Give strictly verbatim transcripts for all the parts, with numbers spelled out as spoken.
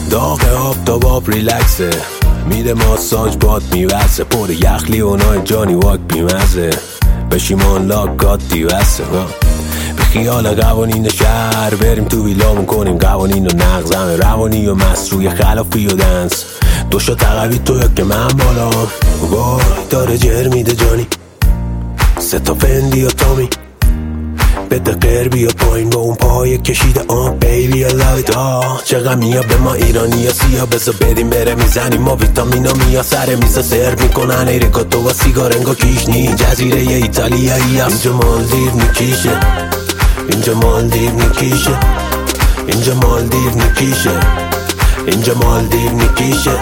داغ آب تا باب ریلکسه، میده ماساژ باد میوزه، پر یخلی اونای جانی واک بیمزه، بشیمان لاک گاد دیوسته. به خیال قوانین شهر بریم تو ویلامون کنیم قوانین و نقضمه، روانی و مصروی خلافی و دنس، دوشا تقوی تو یا که من بالا وای داره جر میده جانی، سه تا فندی و تامی بده قربی و پایین با اون پای کشیده آن بیبی لایت. آه چه غمیا به ما ایرانی یا سیا، بزا بدیم بره میزنیم ما ویتامینا میا، سر میزا سرو میکنن ایرکاتو و سیگار انگا کیشنی، جزیره ی ایتالیایی هست اینجا مالدیو میکیشه، اینجا مالدیو میکیشه، اینجا مالدیو میکیشه، اینجا مالدیو میکیشه.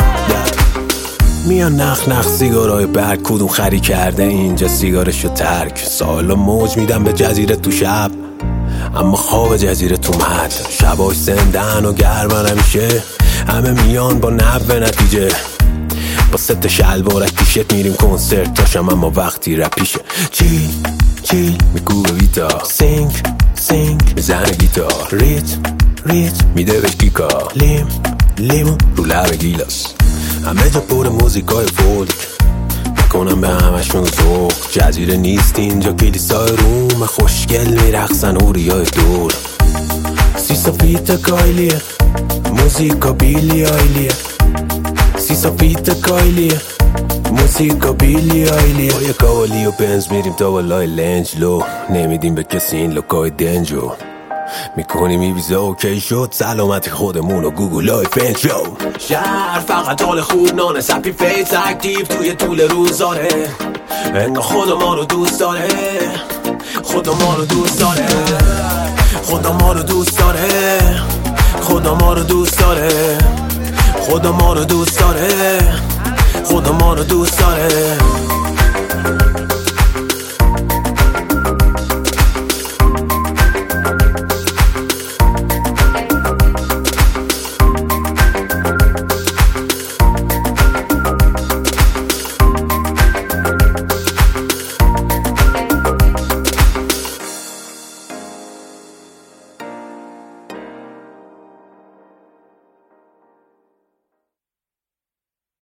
میان نخ نخ سیگارای برگ کدوم خری کرده اینجا سیگارشو ترک، سالا موج میدم به جزیره تو شب اما خواب جزیره تو مد، شباش زندن و گرمن همیشه، همه میان با نب نتیجه، با ست شلوارک تیشت میریم کنسرت تاشم اما وقتی رپیشه، چیل چیل میگو به ویتا، سینگ سینگ میزنه گیتار، ریت ریت میده بهش گیکا، لیم لیمون رو لب گیلاس، همه جا پر موزیکای فولک میکنم به همشون ذوق، جزیره نیست اینجا کلیسای روم، خوشگل میرقصن اوریای دور، سیسا فیت کایلیه موزیکا بیلی آیلیه، سیسا فیت کایلیه موزیکا بیلی آیلیه، با یه کاوالی و بنز میریم تا بالای لنجلو، نمیدیم به کسی این لوکای دنجو، میکنیم این ویزا اوکی شد، سلامتی خودمون و گوگل های فنجو، شهر فقط حال خوب نانه، سپی فیس اکتیو توی طول روزاره، انگاه خدا ما رو دوست داره، خدا ما رو دوست داره، خدا ما رو دوست داره، خدا ما رو دوست داره، خدا ما رو دوست داره، خدا ما رو دوست داره.